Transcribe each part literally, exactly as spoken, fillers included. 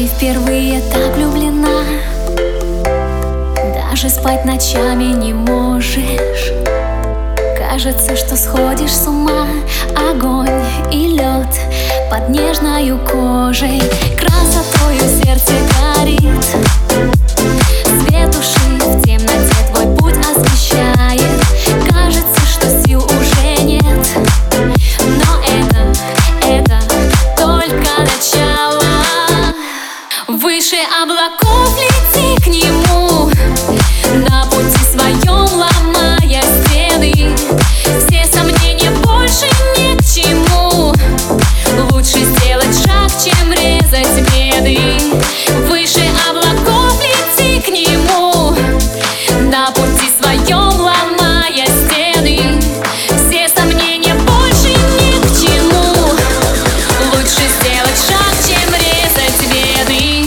ты впервые так влюблена, даже спать ночами не можешь. Кажется, что сходишь с ума. Огонь и лед под нежною кожей, красотою сердце горит. Свет души в темноте твой путь освещает. Кажется, что сил уже нет, но это, это только начало. Выше облаков лети к нему, на пути своем ломая стены. Все сомнения больше ни к чему. Лучше сделать шаг, чем резать беды. Выше облаков лети к нему, на пути своем ломая стены. Все сомнения больше ни к чему. Лучше сделать шаг, чем резать беды.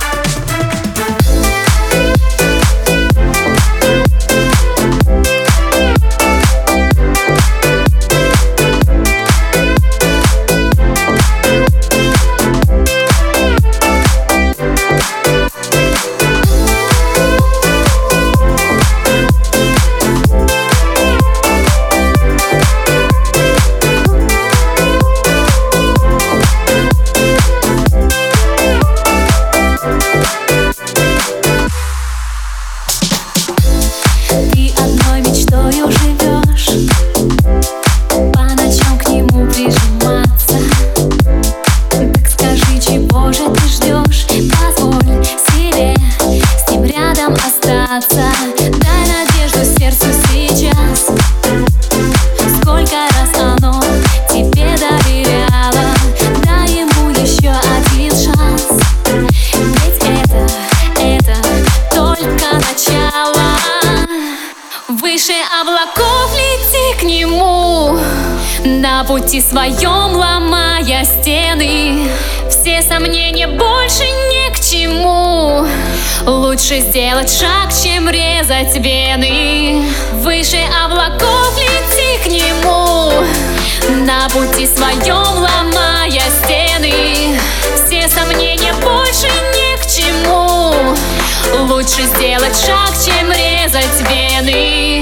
Ты одной мечтою живешь, по ночам к нему прижиматься. Так скажи, чего же ты ждешь? Позволь себе с ним рядом остаться. Дай надежду сердцу сейчас. Сколько раз оно тебе доверяло. Дай ему еще один шанс. Ведь это, это только начало. Выше облаков лети к нему, на пути своем ломая стены. Все сомнения больше ни к чему. Лучше сделать шаг, чем резать вены. Выше облаков лети к нему, на пути своем ломая стены. Все сомнения больше ни к чему. Лучше сделать шаг, чем резать вены.